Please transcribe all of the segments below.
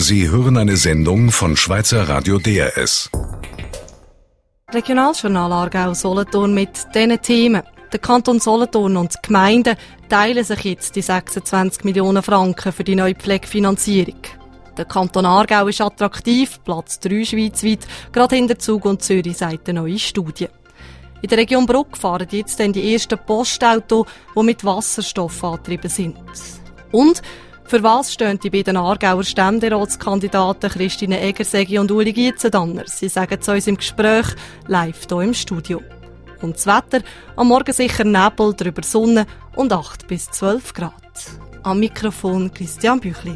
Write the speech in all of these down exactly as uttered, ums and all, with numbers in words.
Sie hören eine Sendung von Schweizer Radio D R S. Regionaljournal Aargau Solothurn mit diesen Themen. Der Kanton Solothurn und die Gemeinden teilen sich jetzt die sechsundzwanzig Millionen Franken für die neue Pflegefinanzierung. Der Kanton Aargau ist attraktiv, Platz drei schweizweit, gerade hinter Zug und Zürich, sagt eine neue Studie. In der Region Bruck fahren jetzt dann die ersten Postautos, die mit Wasserstoff angetrieben sind. Und für was stehen die beiden Aargauer Ständeratskandidaten Christine Eggersegi und Uli Gietzendanner? Sie sagen es uns im Gespräch live hier im Studio. Und das Wetter, am Morgen sicher Nebel, drüber Sonne und acht bis zwölf Grad. Am Mikrofon Christian Büchli.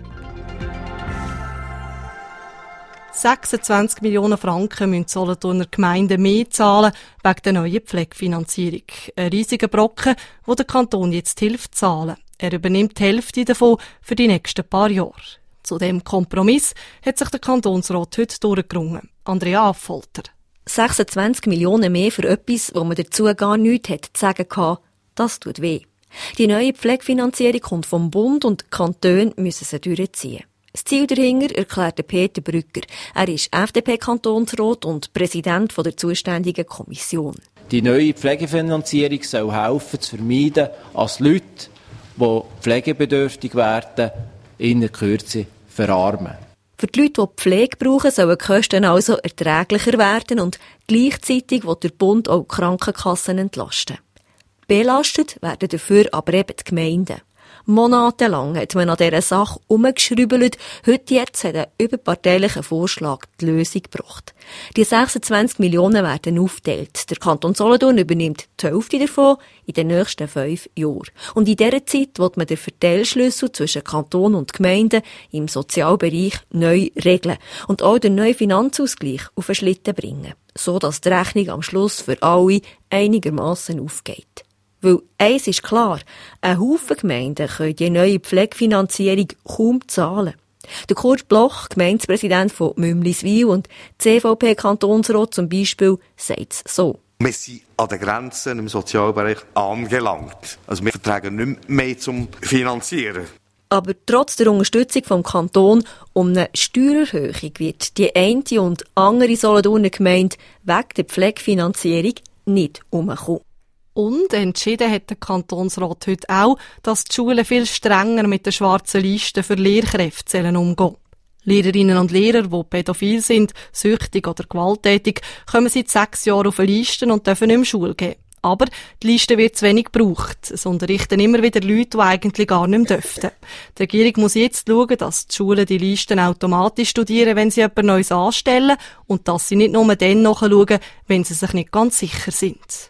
sechsundzwanzig Millionen Franken müssen die Solothurner Gemeinden mehr zahlen wegen der neuen Pflegefinanzierung. Ein riesiger Brocken, wo der Kanton jetzt hilft zahlen. Er übernimmt die Hälfte davon für die nächsten paar Jahre. Zu dem Kompromiss hat sich der Kantonsrat heute durchgerungen. Andrea Affolter. sechsundzwanzig Millionen mehr für etwas, wo man dazu gar nichts hat zu sagen hatte, das tut weh. Die neue Pflegefinanzierung kommt vom Bund und die Kantone müssen sie durchziehen. Das Ziel dahinter erklärte Peter Brücker. Er ist F D P-Kantonsrat und Präsident der zuständigen Kommission. Die neue Pflegefinanzierung soll helfen, zu vermeiden, dass Leute, die pflegebedürftig werden, in der Kürze verarmen. Für die Leute, die Pflege brauchen, sollen die Kosten also erträglicher werden und gleichzeitig will der Bund auch die Krankenkassen entlasten. Belastet werden dafür aber eben die Gemeinden. Monatelang hat man an dieser Sache herumgeschrübelt. Heute jetzt hat ein überparteilicher Vorschlag die Lösung gebracht. Die sechsundzwanzig Millionen werden aufgeteilt. Der Kanton Solothurn übernimmt die Hälfte davon in den nächsten fünf Jahren. Und in dieser Zeit wird man den Verteilschlüssel zwischen Kanton und Gemeinden im Sozialbereich neu regeln und auch den neuen Finanzausgleich auf den Schlitten bringen, so dass die Rechnung am Schluss für alle einigermassen aufgeht. Weil eins ist klar, ein Haufen Gemeinden können die neue Pflegefinanzierung kaum zahlen. Der Kurt Bloch, Gemeindepräsident von Mümliswil und C V P-Kantonsrat zum Beispiel, sagt es so. Wir sind an den Grenzen im Sozialbereich angelangt. Also wir vertragen nicht mehr zum Finanzieren. Aber trotz der Unterstützung vom Kanton um eine Steuererhöhung wird die eine und andere Solothurner Gemeinde wegen der Pflegefinanzierung nicht herumkommen. Und entschieden hat der Kantonsrat heute auch, dass die Schulen viel strenger mit der schwarzen Liste für Lehrkräfte umgehen sollen. Lehrerinnen und Lehrer, die pädophil sind, süchtig oder gewalttätig, kommen seit sechs Jahren auf eine Liste und dürfen nicht mehr Schule gehen. Aber die Liste wird zu wenig gebraucht. Es unterrichten immer wieder Leute, die eigentlich gar nicht mehr dürften. Die Regierung muss jetzt schauen, dass die Schulen die Listen automatisch studieren, wenn sie jemand Neues anstellen und dass sie nicht nur dann nachschauen, wenn sie sich nicht ganz sicher sind.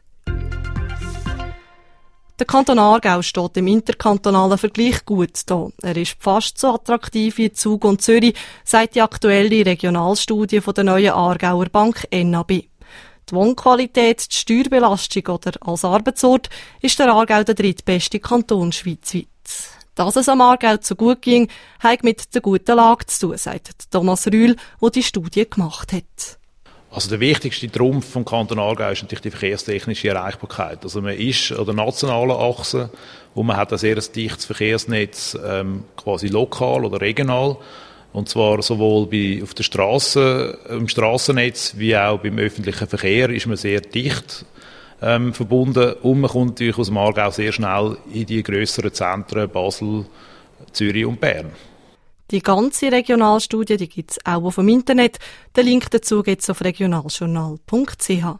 Der Kanton Aargau steht im interkantonalen Vergleich gut da. Er ist fast so attraktiv wie Zug und Zürich, sagt die aktuelle Regionalstudie von der neuen Aargauer Bank N A B. Die Wohnqualität, die Steuerbelastung oder als Arbeitsort ist der Aargau der drittbeste Kanton schweizweit. Dass es am Aargau so gut ging, hat mit der guten Lage zu tun, sagt Thomas Rühl, der die Studie gemacht hat. Also der wichtigste Trumpf vom Kanton Aargau ist natürlich die verkehrstechnische Erreichbarkeit. Also man ist an der nationalen Achse, wo man hat ein sehr dichtes Verkehrsnetz, ähm, quasi lokal oder regional. Und zwar sowohl bei, auf der Strasse, im Strassennetz wie auch beim öffentlichen Verkehr ist man sehr dicht ähm, verbunden. Und man kommt natürlich aus dem Aargau sehr schnell in die grösseren Zentren Basel, Zürich und Bern. Die ganze Regionalstudie, die gibt's auch auf dem Internet. Den Link dazu gibt's auf regionaljournal punkt c h.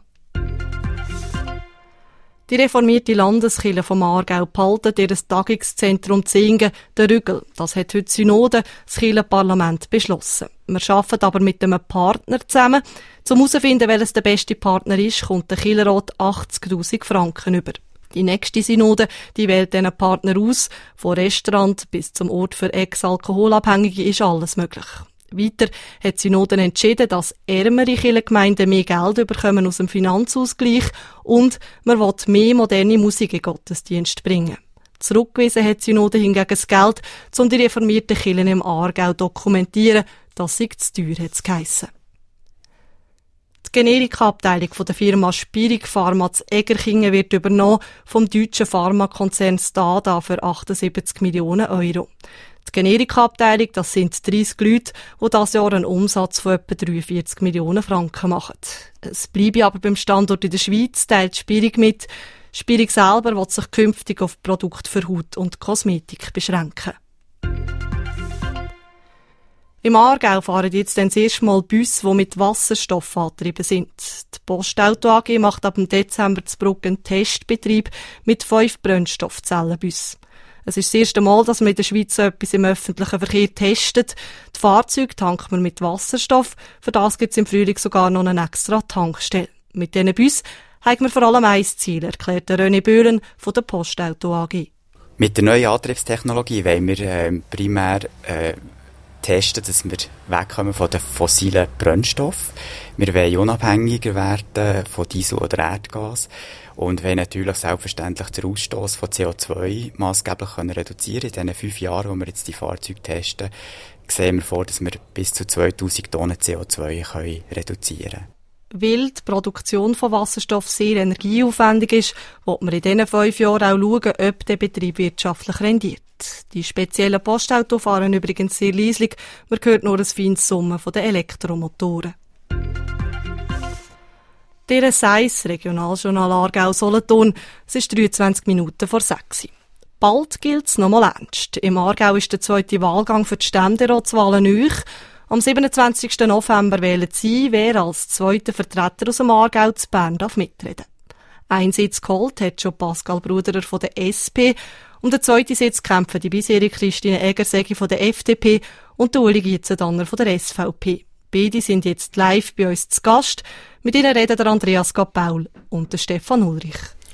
Die reformierte Landeskirche vom Aargau behalten ihr Tagungszentrum Zingen, der Rügel. Das hat heute Synode, das Kirchenparlament, beschlossen. Wir arbeiten aber mit einem Partner zusammen. Zum herauszufinden, welches der beste Partner ist, kommt der Kirchenrat achtzigtausend Franken über. Die nächste Synode, die wählt diesen Partner aus. Von Restaurant bis zum Ort für Ex-Alkoholabhängige ist alles möglich. Weiter hat die Synode entschieden, dass ärmere Kirchengemeinden mehr Geld bekommen aus dem Finanzausgleich und man will mehr moderne Musik in Gottesdienst bringen. Zurückgewiesen hat die Synode hingegen das Geld, um die reformierten Kirchen im Aargau zu dokumentieren. Das sei zu teuer, hat es geheissen. Die Generika-Abteilung der Firma Spirig Pharma zu Egerkingen wird übernommen vom deutschen Pharmakonzern Stada für achtundsiebzig Millionen Euro. Die Generika-Abteilung, das sind dreissig Leute, die dieses Jahr einen Umsatz von etwa dreiundvierzig Millionen Franken machen. Es bleibe aber beim Standort in der Schweiz, teilt Spirig mit. Spirig selber will sich künftig auf Produkte für Haut und Kosmetik beschränken. Im Aargau fahren jetzt dann das erste Mal Busse, die mit Wasserstoff angetrieben sind. Die Postauto A G macht ab dem Dezember zu Brugg einen Testbetrieb mit fünf Brennstoffzellenbussen. Es ist das erste Mal, dass man in der Schweiz so etwas im öffentlichen Verkehr testet. Die Fahrzeuge tankt man mit Wasserstoff. Für das gibt es im Frühling sogar noch eine extra Tankstelle. Mit diesen Bussen haben wir vor allem ein Ziel, erklärt René Böhlen von der Postauto A G. Mit der neuen Antriebstechnologie wollen wir äh, primär äh, testen, dass wir wegkommen von den fossilen Brennstoffen. Wir wollen unabhängiger werden von Diesel oder Erdgas und wollen natürlich selbstverständlich den Ausstoß von C O zwei maßgeblich reduzieren. In diesen fünf Jahren, wo wir jetzt die Fahrzeuge testen, sehen wir vor, dass wir bis zu zweitausend Tonnen C O zwei können reduzieren können. Weil die Produktion von Wasserstoff sehr energieaufwendig ist, will man in diesen fünf Jahren auch schauen, ob der Betrieb wirtschaftlich rendiert. Die speziellen Postautos fahren übrigens sehr leislich. Man hört nur ein feines Summen von den Elektromotoren. Der Seis, Regionaljournal Aargau-Solothurn. Es ist dreiundzwanzig Minuten vor sechs. Bald gilt es nochmal ernst. Im Aargau ist der zweite Wahlgang für die Ständeratswahlen neu. Am siebenundzwanzigsten November wählen Sie, wer als zweiter Vertreter aus dem Aargau zu Bern darf mitreden. Ein Sitz geholt hat schon Pascal Bruderer von der S P. Um den zweiten Sitz kämpfen die bisherige Christine Egersegi von der F D P und der Uli Gietzendanner von der S V P. Beide sind jetzt live bei uns zu Gast. Mit ihnen reden der Andreas Gappaul und der Stefan Ulrich.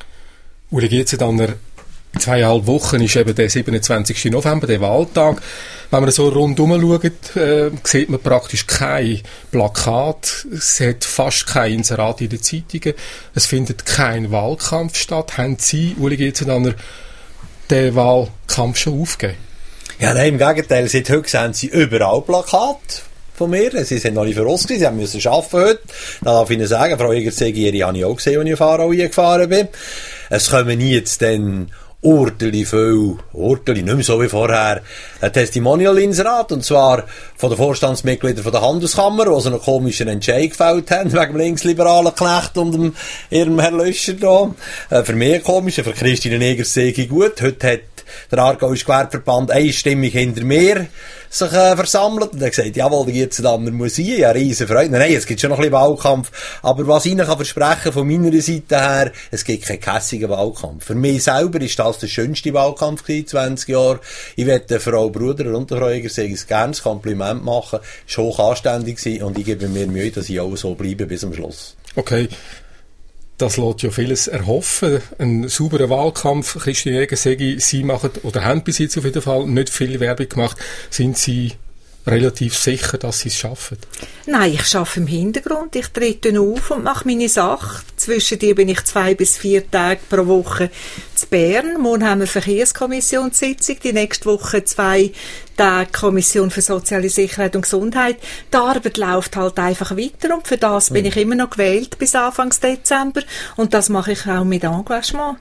Uli Gietzendanner, in zweieinhalb Wochen ist eben der siebenundzwanzigsten November, der Wahltag. Wenn man so rundum schaut, äh, sieht man praktisch kein Plakat. Es hat fast kein Inserat in den Zeitungen. Es findet kein Wahlkampf statt. Haben Sie, Uli Gietzendanner, den Wahlkampf schon aufgegeben? Ja, nein, im Gegenteil. Seit heute sehen Sie überall Plakate von mir. Sie sind noch nicht voraus gewesen. Sie haben müssen arbeiten heute. Da darf ich Ihnen sagen, Frau Egersegi, Ihre habe ich auch gesehen, als ich auf Aarau gefahren bin. Es kommen jetzt dann Urteli viel, Urteli, nicht mehr so wie vorher, ein Testimonial-Inserat, und zwar von den Vorstandsmitgliedern von der Handelskammer, die so einen komischen Entscheid gefällt haben, wegen dem linksliberalen Knecht und dem, ihrem Herrn Löscher da. Äh, für mich komisch, für Christine Egersegi gut. Heute hat der Aargauische Gewerbeverband einstimmig hinter mir sich äh, versammelt und hat gesagt, jawohl, da geht's dann muss ich, ja, riesen Freude. Nein, es gibt schon noch ein bisschen Wahlkampf, aber was ich Ihnen kann versprechen von meiner Seite her, es gibt keinen kässigen Wahlkampf. Für mich selber ist das der schönste Wahlkampf gewesen, zwanzig Jahre. Ich möchte Frau Bruderer und der Frau Egersegi ein gernes Kompliment machen, es war hoch anständig gewesen und ich gebe mir Mühe, dass ich auch so bleibe bis zum Schluss. Okay. Das lässt ja vieles erhoffen. Ein sauberer Wahlkampf. Christine Egersegi, Sie machen, oder haben bis jetzt auf jeden Fall nicht viel Werbung gemacht. Sind Sie relativ sicher, dass Sie es schaffen? Nein, ich arbeite im Hintergrund. Ich trete auf und mache meine Sache. Zwischendurch bin ich zwei bis vier Tage pro Woche zu Bern. Morgen haben wir Verkehrskommissionssitzung. Die nächste Woche zwei Tage Kommission für soziale Sicherheit und Gesundheit. Die Arbeit läuft halt einfach weiter und für das bin ich immer noch gewählt bis Anfang Dezember. Und das mache ich auch mit Engagement.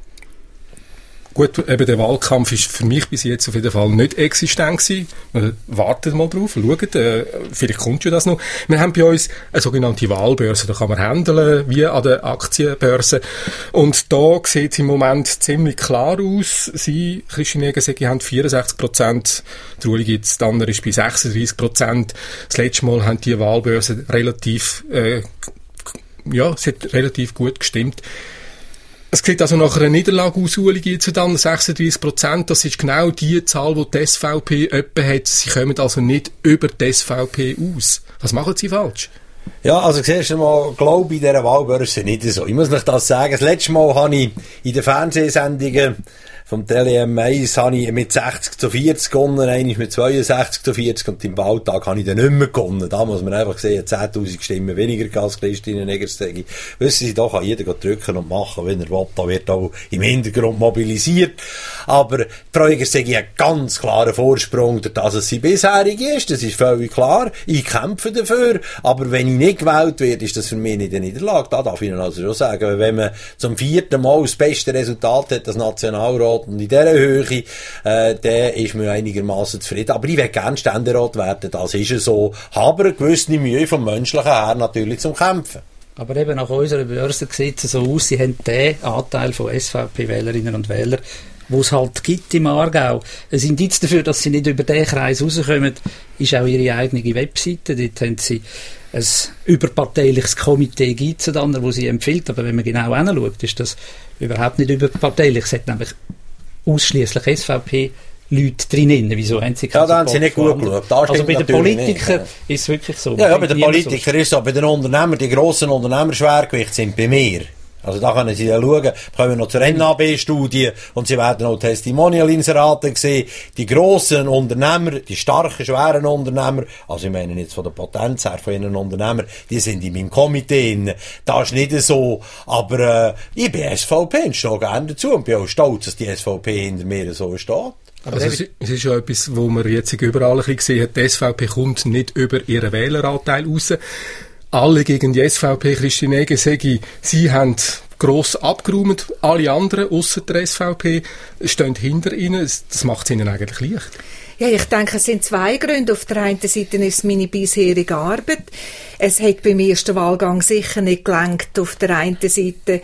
Gut, eben der Wahlkampf ist für mich bis jetzt auf jeden Fall nicht existent gewesen. Wir warten mal drauf, schauen, äh, vielleicht kommt ja das noch. Wir haben bei uns eine sogenannte Wahlbörse, da kann man handeln, wie an der Aktienbörse. Und da sieht es im Moment ziemlich klar aus. Sie, Christine Egersegi, haben vierundsechzig Prozent, der Uli Gietzendanner ist bei sechsunddreissig Prozent. Das letzte Mal haben die Wahlbörse relativ, äh, ja, es hat relativ gut gestimmt. Es sieht also nach einer Niederlage aus, Uli Gietzendanner, sechsunddreissig Prozent. Das ist genau die Zahl, die die S V P etwa hat. Sie kommen also nicht über die S V P aus. Was machen Sie falsch? Ja, also zuerst einmal glaube ich in dieser Wahlbörse nicht so. Ich muss nicht das sagen. Das letzte Mal habe ich in den Fernsehsendungen vom Tele M eins habe ich mit sechzig zu vierzig gewonnen, einmal mit zweiundsechzig zu vierzig und im Wahltag habe ich dann nicht mehr gewonnen. Da muss man einfach sehen, zehntausend Stimmen weniger als Christine Egersegi. Wissen Sie, da kann jeder drücken und machen, wenn er will. Da wird auch im Hintergrund mobilisiert. Aber Frau Egersegi hat ganz klaren Vorsprung, dass es sie bisherig ist. Das ist völlig klar. Ich kämpfe dafür. Aber wenn ich nicht gewählt werde, ist das für mich nicht eine Niederlage. Da darf ich Ihnen also schon sagen, wenn man zum vierten Mal das beste Resultat hat, das Nationalrat Ständerat und in dieser Höhe, äh, der ist mir einigermaßen zufrieden. Aber ich will gerne Ständerat werden, das ist es so. Habe eine gewisse Mühe vom Menschlichen her natürlich zum Kämpfen. Aber eben nach unserer Börse sieht es so aus, sie haben den Anteil von S V P-Wählerinnen und Wählern, wo es halt gibt im Aargau. Ein Indiz dafür, dass sie nicht über diesen Kreis rauskommen, ist auch ihre eigene Webseite. Dort haben sie ein überparteiliches Komitee gibt es dann, wo sie empfiehlt. Aber wenn man genau hinschaut, ist das überhaupt nicht überparteilich. Es hat nämlich ausschliesslich S V P Leute drinnen. Wieso haben sie Ja, da haben sie nicht gut geschaut. Da also bei den Politikern nicht. ist es wirklich so. Ja, ja, bei den Politikern ist es so. Bei den Unternehmern, die grossen Unternehmerschwergewichte sind bei mir. Also da können Sie ja schauen, kommen wir noch zur N A B-Studie und Sie werden auch Testimonial-Inserate sehen. Die grossen Unternehmer, die starken, schweren Unternehmer, also ich meine jetzt von der Potenz her von Ihren Unternehmern, die sind in meinem Komitee. Das ist nicht so, aber äh, ich bin S V P und stehe gerne dazu und bin auch stolz, dass die S V P hinter mir so steht. Also es, es ist ja etwas, wo man jetzt überall ein bisschen gesehen hat, die S V P kommt nicht über ihren Wähleranteil raus. Alle gegen die S V P, Christine Ege, sage ich, sie haben gross abgeräumt, alle anderen, ausser der S V P, stehen hinter ihnen. Das macht es ihnen eigentlich leicht. Ja, ich denke, es sind zwei Gründe. Auf der einen Seite ist es meine bisherige Arbeit. Es hat beim ersten Wahlgang sicher nicht gelangt, auf der einen Seite,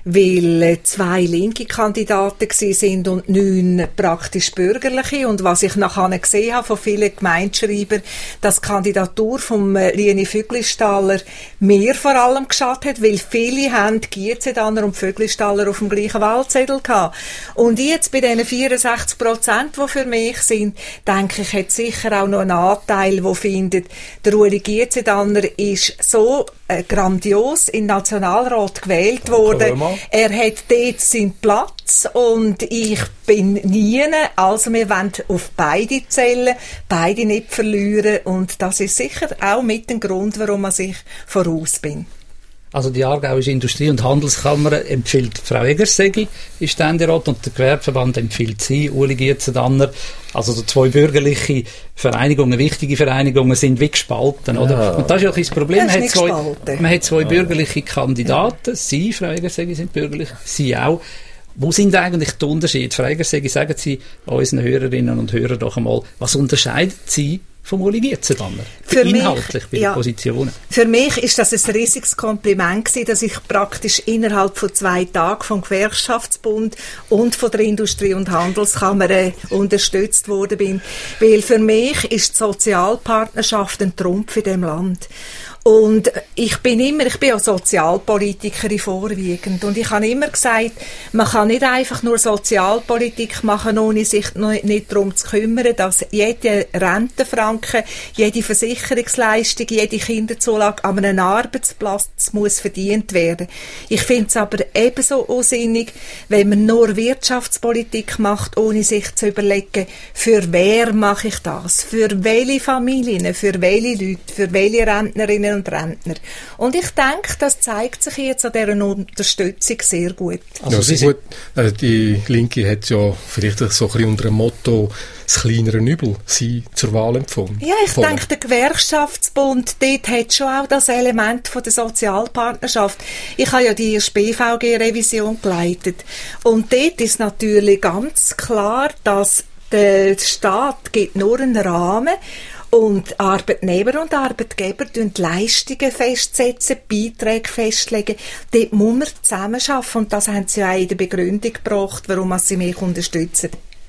weil zwei linke Kandidaten gewesen sind und neun praktisch bürgerliche. Und was ich nachher gesehen habe von vielen Gemeindeschreibern, dass die Kandidatur von Lieni Füglistaller mir vor allem geschadet hat, weil viele haben Gietzedaner und Füglistaller auf dem gleichen Wahlzettel gehabt. Und jetzt bei diesen vierundsechzig Prozent, die für mich sind, denke ich, hat sicher auch noch einen Anteil, der findet, der Ueli Gietzedaner ist so äh, grandios in den Nationalrat gewählt worden. Er hat dort seinen Platz und ich bin nie. Also wir wollen auf beide zählen, beide nicht verlieren und das ist sicher auch mit dem Grund, warum ich voraus bin. Also die Aargauische Industrie- und Handelskammer empfiehlt Frau Egersegi in Ständerat und der Gewerbeverband empfiehlt sie, Uli Gietzendanner. Also so zwei bürgerliche Vereinigungen, wichtige Vereinigungen sind wie gespalten, oder? Ja. Und das ist ja auch das Problem. Man hat, zwei, man hat zwei bürgerliche Kandidaten. Ja. Sie, Frau Egersegi, sind bürgerlich, Sie auch. Wo sind eigentlich die Unterschiede? Frau Egersegi, sagen Sie unseren Hörerinnen und Hörern doch einmal, was unterscheidet Sie vom Uli Gietzendanner? Inhaltlich bei den ja, Positionen. Für mich ist das ein riesiges Kompliment gewesen, dass ich praktisch innerhalb von zwei Tagen vom Gewerkschaftsbund und von der Industrie- und Handelskammer äh, unterstützt worden bin. Weil für mich ist die Sozialpartnerschaft ein Trumpf in diesem Land. Und ich bin immer, ich bin auch Sozialpolitikerin vorwiegend. Und ich habe immer gesagt, man kann nicht einfach nur Sozialpolitik machen, ohne sich nicht darum zu kümmern, dass jede Rentenfranken, jede Versicherungsleistung, jede Kinderzulage an einem Arbeitsplatz muss verdient werden. Ich finde es aber ebenso unsinnig, wenn man nur Wirtschaftspolitik macht, ohne sich zu überlegen, für wer mache ich das? Für welche Familien? Für welche Leute? Für welche Rentnerinnen und Rentner. Und ich denke, das zeigt sich jetzt an dieser Unterstützung sehr gut. Also ja, gut. Äh, die Linke hat ja vielleicht so ein bisschen unter dem Motto das kleinere Übel sie zur Wahl empfohlen. Ja, ich Voll. denke, der Gewerkschaftsbund, dort hat schon auch das Element von der Sozialpartnerschaft. Ich habe ja die B V G-Revision geleitet. Und dort ist natürlich ganz klar, dass der Staat gibt nur einen Rahmen. Und Arbeitnehmer und Arbeitgeber tun Leistungen festsetzen, Beiträge festlegen. Dort muss man zusammenarbeiten. Und das haben sie ja auch in der Begründung gebracht, warum sie mich unterstützen.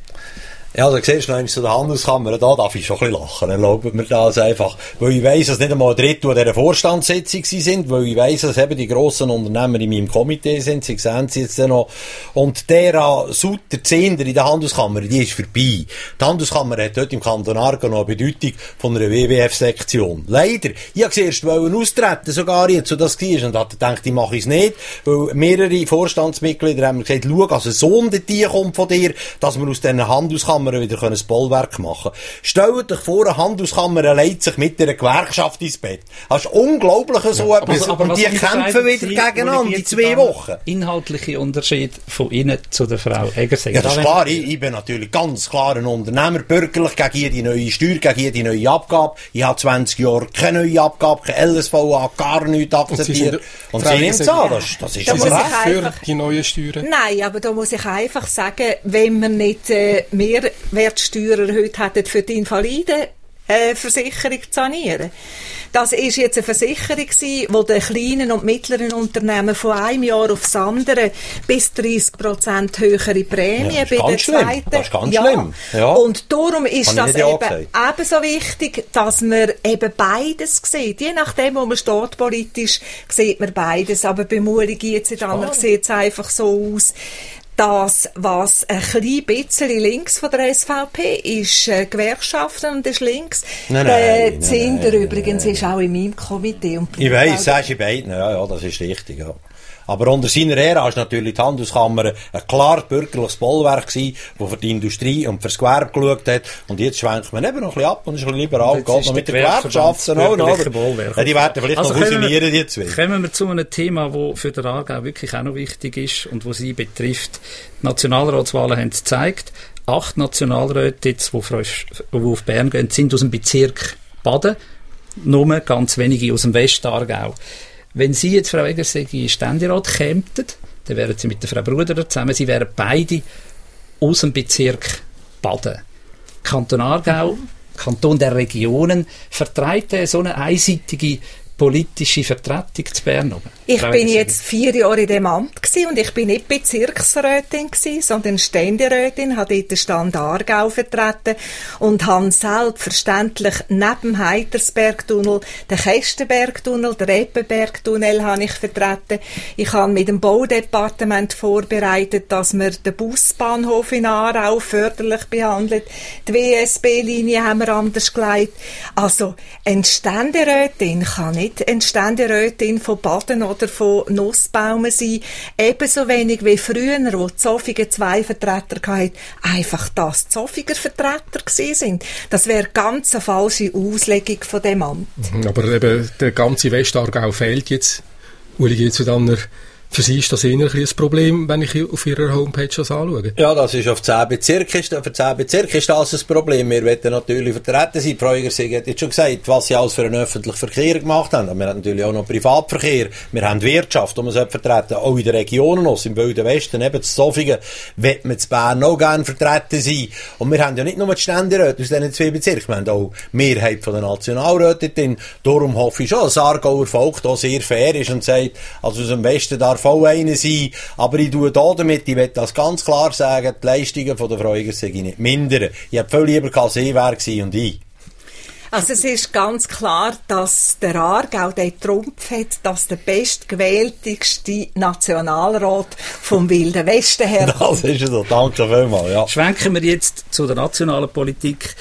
Ja, da siehst du noch einmal zu der Handelskammer, da darf ich schon ein bisschen lachen, erlaubt mir das einfach, weil ich weiss, dass nicht einmal ein Drittel an dieser Vorstandssitzung sind, weil ich weiss, dass eben die grossen Unternehmer in meinem Komitee sind, sie sehen sie jetzt noch, und der an Sutter Zehnder in der Handelskammer, die ist vorbei. Die Handelskammer hat dort im Kanton Aargau noch eine Bedeutung von einer W W F-Sektion. Leider, ich wollte erst austreten, sogar jetzt, so das war, und hatte gedacht, ich mache es nicht, weil mehrere Vorstandsmitglieder haben mir gesagt, schau, also so ein Tier kommt von dir, dass wir aus diesen Handelskammer Handelskammer wieder ein Bollwerk machen können. Stellt euch vor, eine Handelskammer legt sich mit einer Gewerkschaft ins Bett. Das ist unglaublich so ja, etwas. Aber, aber und die kämpfen wieder gegeneinander, die zwei Wochen. Inhaltliche Unterschied von Ihnen zu der Frau Egger-Segger. Ja, das ist klar. Ich, ich bin natürlich ganz klar ein Unternehmer, bürgerlich, gegen jede neue Steuer, gegen jede neue Abgabe. Ich habe zwanzig Jahre keine neue Abgabe, keine L S V A, gar nichts akzeptiert. Und sie nimmt es an. Das, das ist aber recht für die neuen Steuern. Nein, aber da muss ich einfach sagen, wenn wir nicht äh, Mehrwertsteuer erhöht hätten für die Invaliden, Äh, Versicherung zu sanieren. Das ist jetzt eine Versicherung gewesen, die den kleinen und mittleren Unternehmen von einem Jahr aufs andere bis dreißig Prozent höhere Prämie ja, bei der zweiten. Das ist ganz ja. schlimm. Ja. Und darum ist Habe das eben ebenso wichtig, dass man eben beides sieht. Je nachdem, wo man steht politisch, sieht man beides. Aber bei Muri geht es dann sieht es einfach so aus. Das, was ein klein bisschen links von der S V P ist, äh, Gewerkschaften und ist links. Nein, der nein, Zinder nein, übrigens nein. ist auch in meinem Komitee. Und ich weiss, sagst du beiden, ja, ja, das ist richtig, ja. Aber unter seiner Ära ist natürlich die Handelskammer ein klar bürgerliches Bollwerk gewesen, das für die Industrie und für das Gewerbe geschaut hat. Und jetzt schwenkt man eben noch ein bisschen ab und ist ein bisschen liberal, geht noch mit den Gewerkschaften auch noch. Ja, die werden vielleicht also noch fusionieren, die zwei. Kommen wir zu einem Thema, das für den Aargau wirklich auch noch wichtig ist und das Sie betrifft. Die Nationalratswahlen haben es gezeigt. Acht Nationalräte, jetzt, die auf Bern gehen, sind aus dem Bezirk Baden. Nur ganz wenige aus dem Westaargau. Wenn Sie jetzt, Frau Egger-Segger, in Ständerat kämen, dann wären Sie mit der Frau Bruder zusammen, Sie wären beide aus dem Bezirk Baden. Kanton Aargau, Kanton der Regionen, vertreibt so eine einseitige politische Vertretung zu Bern oben? Ich bin jetzt vier Jahre in dem Amt gewesen und ich bin nicht Bezirksrätin gewesen, sondern Ständerätin, habe dort den Stand Aargau vertreten und habe selbstverständlich neben dem Heitersbergtunnel den Kestenbergtunnel, den Eppenbergtunnel habe ich vertreten. Ich habe mit dem Baudepartement vorbereitet, dass wir den Busbahnhof in Aarau förderlich behandelt. Die W S B-Linie haben wir anders gelegt. Also, eine Ständerätin kann nicht eine Ständerätin von Baden oder von Nussbaumen sein. Ebenso wenig wie früher, wo die Zofiger zwei Vertreter hatten, einfach das Zofiger Vertreter gewesen sind. Das wäre ganz eine falsche Auslegung von dem Amt. Aber eben der ganze Westaargau fehlt jetzt. Uli Gietzendanner, für Sie ist das eher ein Problem, wenn ich auf Ihrer Homepage das anschaue? Ja, das ist auf zehn Bezirke, für zehn Bezirke ist das ein Problem. Wir wollen natürlich vertreten sein. Frau Egger-Segger hat jetzt schon gesagt, was sie alles für einen öffentlichen Verkehr gemacht haben. Wir haben natürlich auch noch Privatverkehr. Wir haben Wirtschaft, die man vertreten auch in den Regionen, auch im Wilden Westen, eben zu Zofingen, wollen wir zu Bern auch gerne vertreten sein. Und wir haben ja nicht nur die Ständeräte aus diesen zwei Bezirken, wir haben auch die Mehrheit von den Nationalräten drin. Darum hoffe ich schon, dass Aargauer Volk da sehr fair ist und sagt, also aus dem Westen darf auch einer sein, aber ich tue da damit, ich will das ganz klar sagen, die Leistungen von der Frau Egger-Segger nicht mindern. Ich hätte viel lieber gehabt, sie wäre gewesen und ich. Also es ist ganz klar, dass der Aargau den Trumpf hat, dass der bestgewählteste Nationalrat vom Wilden Westen her. Das ist so, danke vielmals. Ja. Schwenken wir jetzt zu der nationalen Politik.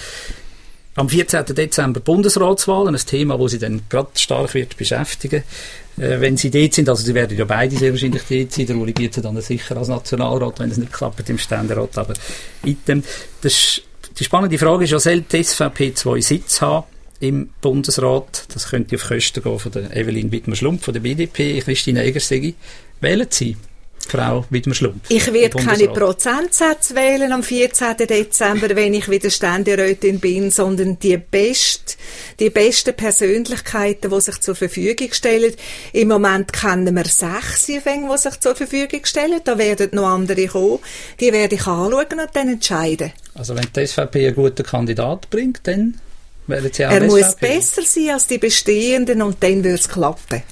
Am vierzehnten Dezember Bundesratswahlen, ein Thema, das Sie dann gerade stark wird beschäftigen, äh, wenn Sie dort sind. Also Sie werden ja beide sehr wahrscheinlich dort sein. Der Uli Gietze dann sicher als Nationalrat, wenn es nicht klappt im Ständerat. Aber item. Das ist, die spannende Frage ist ja, soll die S V P zwei Sitze haben im Bundesrat? Das könnte auf Kosten gehen von der Evelyn Wittmer-Schlumpf von der B D P. Christine Egger-Segger, wählen Sie Frau Wittmer-Schlumpf? Ich werde keine Prozentsätze wählen am vierzehnten Dezember, wenn ich wieder Ständerätin bin, sondern die, best, die besten Persönlichkeiten, die sich zur Verfügung stellen. Im Moment kennen wir sechs, die sich zur Verfügung stellen. Da werden noch andere kommen. Die werde ich anschauen und dann entscheiden. Also wenn die S V P einen guten Kandidat bringt, dann wählen Sie auch Er S V P? muss besser sein als die bestehenden und dann wird es klappen.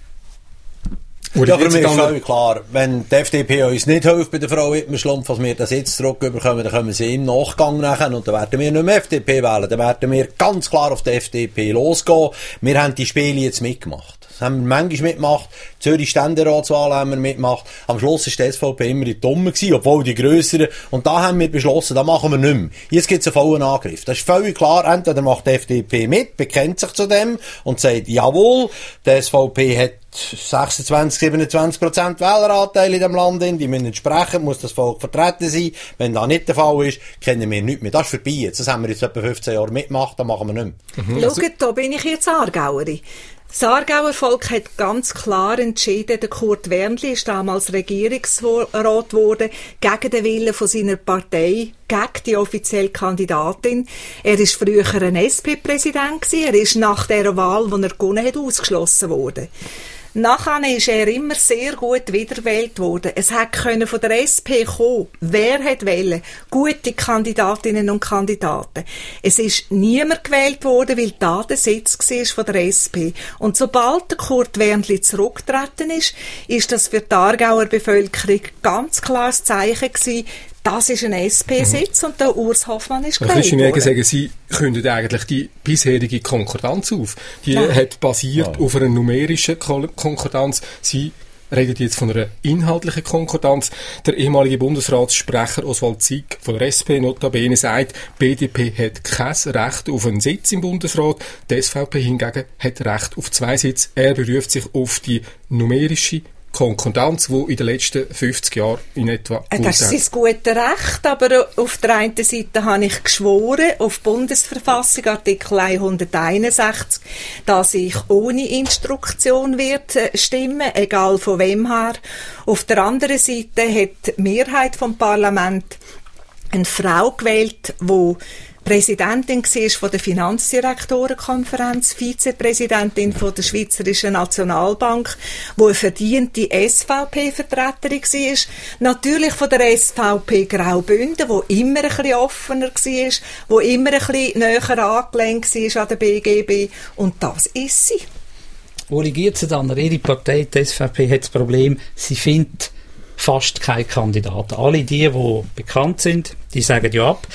Ja, aber mir ist völlig klar, wenn die F D P uns nicht hilft bei der Frau Wittmer-Schlumpf, was wir das jetzt zurückbekommen, dann können wir sie im Nachgang nachher und dann werden wir nicht mehr F D P wählen, dann werden wir ganz klar auf die F D P losgehen. Wir haben die Spiele jetzt mitgemacht. Das haben wir manchmal mitgemacht. Zürich Ständeratswahl haben wir mitgemacht. Am Schluss war die S V P immer die Dumme gewesen, obwohl die Grösseren. Und da haben wir beschlossen, das machen wir nicht mehr. Jetzt gibt es einen vollen Angriff. Das ist völlig klar. Entweder macht die F D P mit, bekennt sich zu dem und sagt, jawohl, die S V P hat sechsundzwanzig, siebenundzwanzig Prozent Wähleranteil in dem Land in, die müssen entsprechend, muss das Volk vertreten sein. Wenn das nicht der Fall ist, kennen wir nichts mehr. Das ist vorbei jetzt. Das haben wir jetzt etwa fünfzehn Jahre mitgemacht, das machen wir nicht mehr. Mhm. Schaut, da bin ich jetzt Aargauerin. Das Aargauer Volk hat ganz klar entschieden, der Kurt Wernli ist damals Regierungsrat geworden, gegen den Willen von seiner Partei, gegen die offizielle Kandidatin. Er ist früher ein S P-Präsident gewesen, er ist nach der Wahl, die er gewonnen hat, ausgeschlossen worden. Nachher ist er immer sehr gut wiedergewählt worden. Es hat können von der S P kommen, wer hat wählen, gute Kandidatinnen und Kandidaten. Es ist niemand gewählt worden, weil da der Sitz war von der S P. Und sobald der Kurt Wernli zurückgetreten ist, ist das für die Aargauer Bevölkerung ganz klares Zeichen gewesen, das ist ein S P-Sitz mhm. und der Urs Hoffmann ist gewählt worden. Christian Jäger sagen, Sie kündigen eigentlich die bisherige Konkordanz auf. Die Nein. hat basiert ja. auf einer numerischen Konkordanz. Sie reden jetzt von einer inhaltlichen Konkordanz. Der ehemalige Bundesratssprecher Oswald Zick von der S P notabene sagt, B D P hat kein Recht auf einen Sitz im Bundesrat. Die S V P hingegen hat Recht auf zwei Sitze. Er beruft sich auf die numerische Konkordanz, die in den letzten fünfzig Jahren in etwa äh, Das ist sein gutes Recht, aber auf der einen Seite habe ich geschworen, auf Bundesverfassung, Artikel hunderteinundsechzig, dass ich ohne Instruktion wird stimmen, egal von wem her. Auf der anderen Seite hat die Mehrheit vom Parlament eine Frau gewählt, die Präsidentin war von der Finanzdirektorenkonferenz, Vizepräsidentin von der Schweizerischen Nationalbank, wo eine verdiente S V P-Vertreterin war. Natürlich von der S V P Graubünden, wo immer ein bisschen offener war, wo immer ein bisschen näher angelehnt war an der B G B. Und das ist sie. Uli Gietzendanner, Ihre Partei, die S V P, hat das Problem, sie findet fast keine Kandidaten. Alle die, die bekannt sind, die sagen ja ab.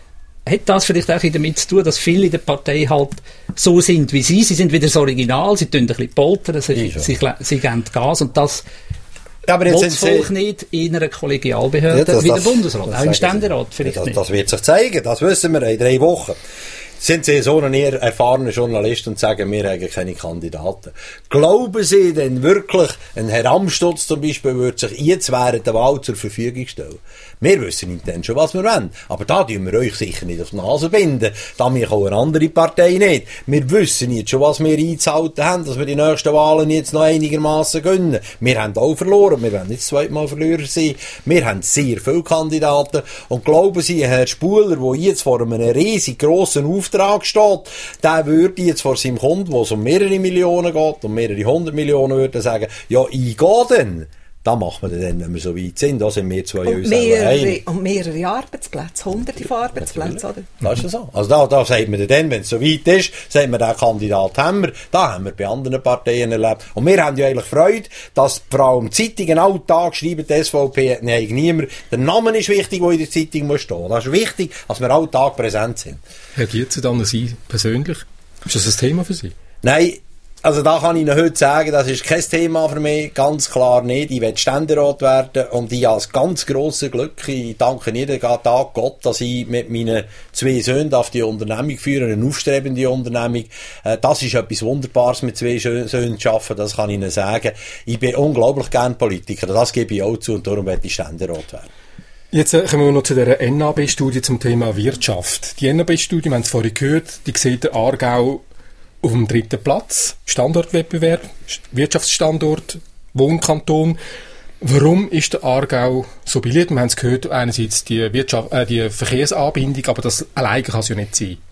Hat das vielleicht auch damit zu tun, dass viele in der Partei halt so sind wie sie? Sie sind wieder das Original, sie tun ein bisschen poltern, sie, sie, sie geben Gas und das ja, aber jetzt will das Volk Sie nicht in einer Kollegialbehörde ja, das, wie der das, Bundesrat, das auch im Ständerat vielleicht das, nicht. Das wird sich zeigen, das wissen wir in drei Wochen. Sind Sie so ein eher erfahrener Journalist und sagen, wir haben keine Kandidaten? Glauben Sie denn wirklich, ein Herr Amstutz zum Beispiel würde sich jetzt während der Wahl zur Verfügung stellen? Wir wissen nicht dann schon, was wir wollen. Aber da tun wir euch sicher nicht auf die Nase binden. Da mich auch eine andere Partei nicht. Wir wissen jetzt schon, was wir einzuhalten haben, dass wir die nächsten Wahlen jetzt noch einigermaßen gönnen. Wir haben auch verloren. Wir werden nicht zweimal Verlierer sein. Wir haben sehr viele Kandidaten. Und glauben Sie, Herr Spuler, der jetzt vor einem riesig grossen Auftrag steht, der würde jetzt vor seinem Kunden, wo es um mehrere Millionen geht, um mehrere hundert Millionen, würde sagen, ja, ich gehe dann. Das machen wir dann, wenn wir so weit sind. Da sind wir zwei und, mehrere, und mehrere Arbeitsplätze, hunderte von Arbeitsplätzen, oder? Das ist ja so. Also da, da sagt man dann, wenn es so weit ist, sagt man, den Kandidat haben wir. Da haben wir bei anderen Parteien erlebt. Und wir haben ja eigentlich Freude, dass vor allem Zeitungen alltag schreiben, die S V P hat niemand. Der Name ist wichtig, der in der Zeitung muss stehen. Das ist wichtig, dass wir alltag präsent sind. Herr Gietzendanner, Sie persönlich? Ist das ein Thema für Sie? Nein. Also da kann ich Ihnen heute sagen, das ist kein Thema für mich, ganz klar nicht. Ich will Ständerat werden und ich habe das ganz grosse Glück, ich danke jeden Tag Gott, dass ich mit meinen zwei Söhnen auf die Unternehmung führe, eine aufstrebende Unternehmung. Das ist etwas Wunderbares, mit zwei Söhnen zu arbeiten, das kann ich Ihnen sagen. Ich bin unglaublich gern Politiker, das gebe ich auch zu und darum will ich Ständerat werden. Jetzt äh, kommen wir noch zu der N A B-Studie zum Thema Wirtschaft. Die N A B-Studie, wir haben es vorhin gehört, die sieht der Aargau auf dem dritten Platz, Standortwettbewerb, Wirtschaftsstandort, Wohnkanton. Warum ist der Aargau so beliebt? Wir haben es gehört, einerseits die, Wirtschaft, äh, die Verkehrsanbindung, aber das alleine kann es ja nicht sein.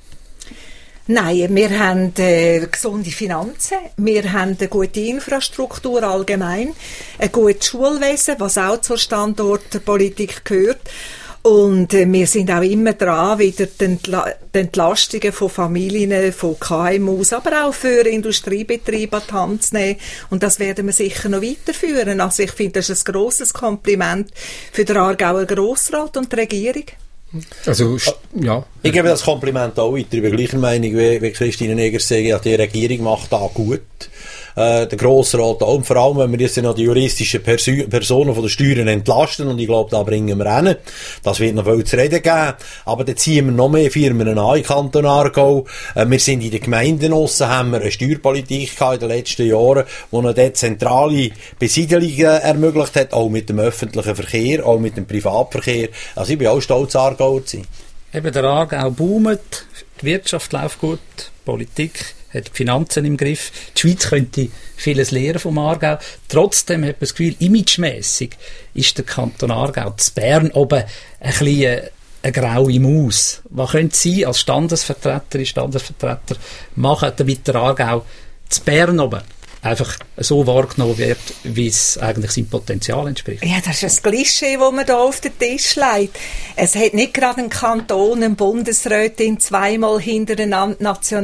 Nein, wir haben äh, gesunde Finanzen, wir haben eine gute Infrastruktur allgemein, ein gutes Schulwesen, was auch zur Standortpolitik gehört. Und äh, wir sind auch immer dran, wieder die, Entla- die Entlastungen von Familien, von K M Us, aber auch für Industriebetriebe an die Hand zu nehmen. Und das werden wir sicher noch weiterführen. Also ich finde, das ist ein grosses Kompliment für den Aargauer Grossrat und die Regierung. Also, ja. Ich gebe das Kompliment auch weiter. Ich bin gleicher Meinung wie, wie Christine Neger sagt, ja, die Regierung macht da gut. äh, der Grossrat auch. Und vor allem, wenn wir jetzt noch die juristischen Perso- Personen von den Steuern entlasten, und ich glaube, da bringen wir hin. Das wird noch viel zu reden geben. Aber dann ziehen wir noch mehr Firmen an in Kanton Aargau. Äh, wir sind in den Gemeinden aussen, haben wir eine Steuerpolitik gehabt in den letzten Jahren, die eine dezentrale Besiedelung äh, ermöglicht hat, auch mit dem öffentlichen Verkehr, auch mit dem Privatverkehr. Also ich bin auch stolz, Aargauer zu sein. Eben, der Aargau boomt, die Wirtschaft läuft gut, die Politik hat die Finanzen im Griff. Die Schweiz könnte vieles lernen vom Aargau. Trotzdem hat man das Gefühl, imagemässig ist der Kanton Aargau zu Bern oben ein bisschen eine graue Maus. Was können Sie als Standesvertreterin, Standesvertreter machen, damit der Aargau zu Bern oben einfach so wahrgenommen wird, wie es eigentlich seinem Potenzial entspricht? Ja, das ist ein Klischee, das man hier auf den Tisch legt. Es hat nicht gerade einen Kanton, eine Bundesrätin, zweimal hintereinander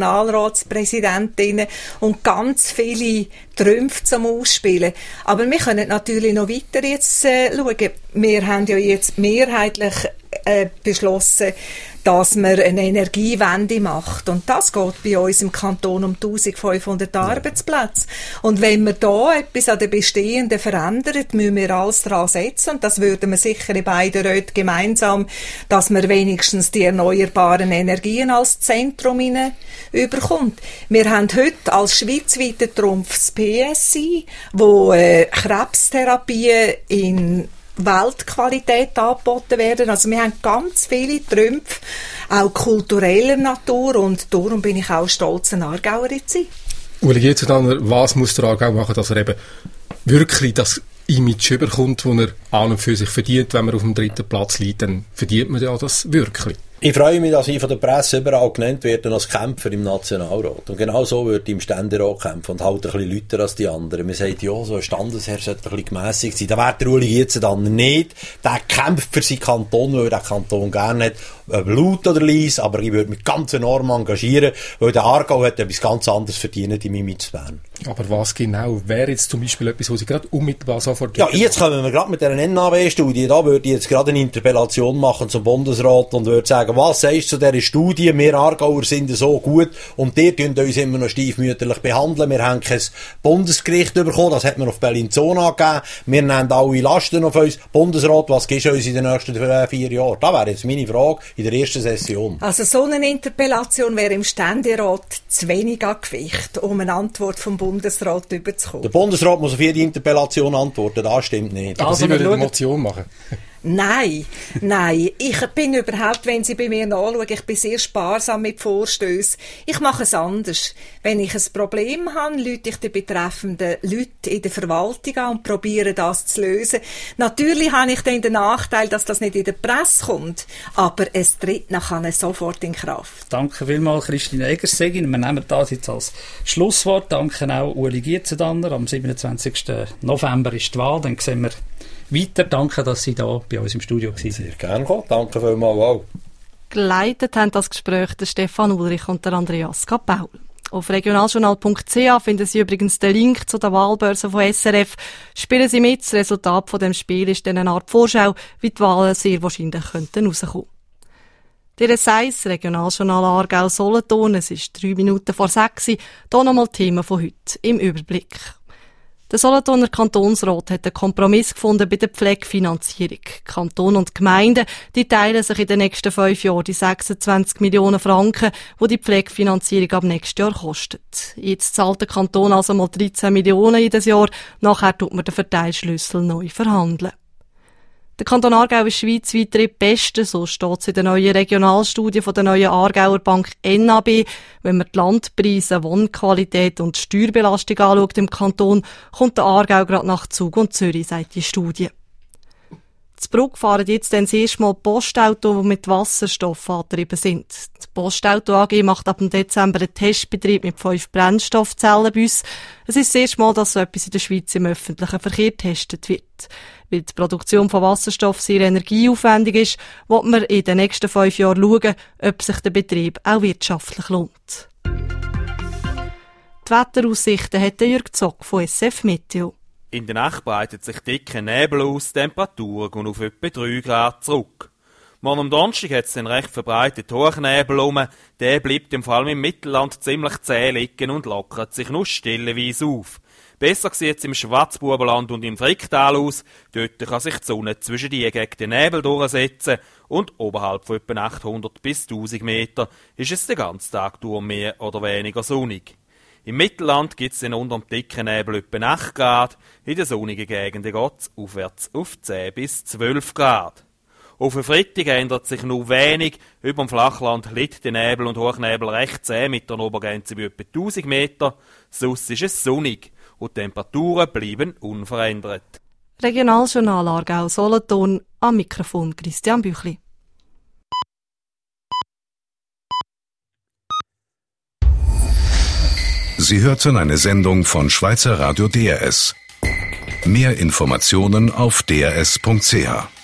Nationalratspräsidentinnen und ganz viele Trümpfe zum Ausspielen. Aber wir können natürlich noch weiter jetzt äh, schauen. Wir haben ja jetzt mehrheitlich äh, beschlossen, dass man eine Energiewende macht. Und das geht bei uns im Kanton um eintausendfünfhundert Arbeitsplätze. Und wenn wir da etwas an den Bestehenden verändern, müssen wir alles daran setzen. Und das würden wir sicher in beiden Räten gemeinsam, dass man wenigstens die erneuerbaren Energien als Zentrum hinein überkommt. Wir haben heute als schweizweiter Trumpf das P S I, wo äh, Krebstherapien in Weltqualität angeboten werden. Also wir haben ganz viele Trümpfe, auch kultureller Natur, und darum bin ich auch stolz, eine Aargauerin zu sein. Uli Gietzendanner, was muss der Aargau machen, dass er eben wirklich das Image überkommt, das er an und für sich verdient? Wenn man auf dem dritten Platz liegt, dann verdient man ja das wirklich. Ich freue mich, dass ich von der Presse überall genannt werde als Kämpfer im Nationalrat. Und genau so würde ich im Ständerat kämpfen und halt ein bisschen lauter als die anderen. Man sagt, ja, so ein Standesherr sollte ein bisschen gemässigt sein. Da wäre der Uli Gietzendanner nicht. Der kämpft für seinen Kanton, weil er den Kanton gerne hat. Ob laut oder leise, aber ich würde mich ganz enorm engagieren, weil der Aargau hat etwas ganz anderes verdient im Image zu Bern. Aber was genau wäre jetzt zum Beispiel etwas, was Sie gerade unmittelbar sofort... Ja, jetzt kommen wir gerade mit dieser N A W-Studie. Da würde ich jetzt gerade eine Interpellation machen zum Bundesrat und würde sagen, was sagst du zu dieser Studie? Wir Aargauer sind so gut und die tun uns immer noch stiefmütterlich behandeln. Wir haben kein Bundesgericht bekommen, das hat man auf Bellinzona gegeben. Wir nehmen alle Lasten auf uns. Bundesrat, was gibst du uns in den nächsten vier Jahren? Das wäre jetzt meine Frage in der ersten Session. Also so eine Interpellation wäre im Ständerat zu wenig an Gewicht, um eine Antwort vom Bundesrat überzukommen. Der Bundesrat muss auf jede Interpellation antworten, das stimmt nicht. Aber also Sie würden eine Motion machen? Nein, nein. Ich bin überhaupt, wenn Sie bei mir nachschauen, ich bin sehr sparsam mit Vorstößen. Ich mache es anders. Wenn ich ein Problem habe, rufe ich die betreffenden Leute in der Verwaltung an und probiere das zu lösen. Natürlich habe ich dann den Nachteil, dass das nicht in der Presse kommt, aber es tritt nachher sofort in Kraft. Danke vielmals, Christine Egger-Segin. Wir nehmen das jetzt als Schlusswort. Danke auch Uli Gietzendanner. Am siebenundzwanzigsten November ist die Wahl. Dann sehen wir weiter. Danke, dass Sie da bei uns im Studio waren. Sehr gerne gekommen. Danke vielmals auch. Geleitet haben das Gespräch der Stefan Ulrich und der Andreas Kapaul. Auf regionaljournal punkt c h finden Sie übrigens den Link zu der Wahlbörse von S R F. Spielen Sie mit. Das Resultat von dem Spiel ist dann eine Art Vorschau, wie die Wahlen sehr wahrscheinlich könnten rauskommen. Der S eins Regionaljournal Aargau Solothurn. Es ist drei Minuten vor sechs. Hier nochmal Themen von heute im Überblick. Der Solothurner Kantonsrat hat einen Kompromiss gefunden bei der Pflegefinanzierung. Kanton und Gemeinden, die teilen sich in den nächsten fünf Jahren die sechsundzwanzig Millionen Franken, die die Pflegefinanzierung ab nächstes Jahr kostet. Jetzt zahlt der Kanton also mal dreizehn Millionen jedes Jahr. Nachher tut man den Verteilschlüssel neu verhandeln. Der Kanton Aargau ist schweizweit drittbeste, so steht es in der neuen Regionalstudie von der neuen Aargauer Bank N A B. Wenn man die Landpreise, Wohnqualität und die Steuerbelastung anschaut im Kanton, kommt der Aargau gerade nach Zug und Zürich, sagt die Studie. Zu Brugg fahren jetzt dann das erste Mal Postautos, die mit Wasserstoff angetrieben sind. Die Postauto A G macht ab dem Dezember einen Testbetrieb mit fünf Brennstoffzellenbussen. Es ist das erste Mal, dass so etwas in der Schweiz im öffentlichen Verkehr getestet wird. Weil die Produktion von Wasserstoff sehr energieaufwendig ist, wird man in den nächsten fünf Jahren schauen, ob sich der Betrieb auch wirtschaftlich lohnt. Die Wetteraussichten hat Jürg Zock von S F Meteo. In der Nacht breitet sich dicker Nebel aus, Temperaturen gehen auf etwa drei Grad zurück. Morgen am Donnerstag hat es den recht verbreiteten Hochnebel rum. Der bleibt im Fall im Mittelland ziemlich zäh liegen und lockert sich nur stilleweise auf. Besser sieht es im Schwarzbubenland und im Fricktal aus. Dort kann sich die Sonne zwischen die gegen den Nebel durchsetzen und oberhalb von etwa achthundert bis tausend Meter ist es den ganzen Tag durch mehr oder weniger sonnig. Im Mittelland gibt es dann unter dem dicken Nebel etwa acht Grad, in den sonnigen Gegenden geht es aufwärts auf zehn bis zwölf Grad. Auf den Freitag ändert sich nur wenig. Über dem Flachland liegt der Nebel und Hochnebel recht zäh mit einer Obergrenze bei etwa tausend Meter. Sonst ist es sonnig und die Temperaturen bleiben unverändert. Regionaljournal Aargau-Solothurn, am Mikrofon Christian Büchli. Sie hörten eine Sendung von Schweizer Radio D R S. Mehr Informationen auf d r s punkt c h.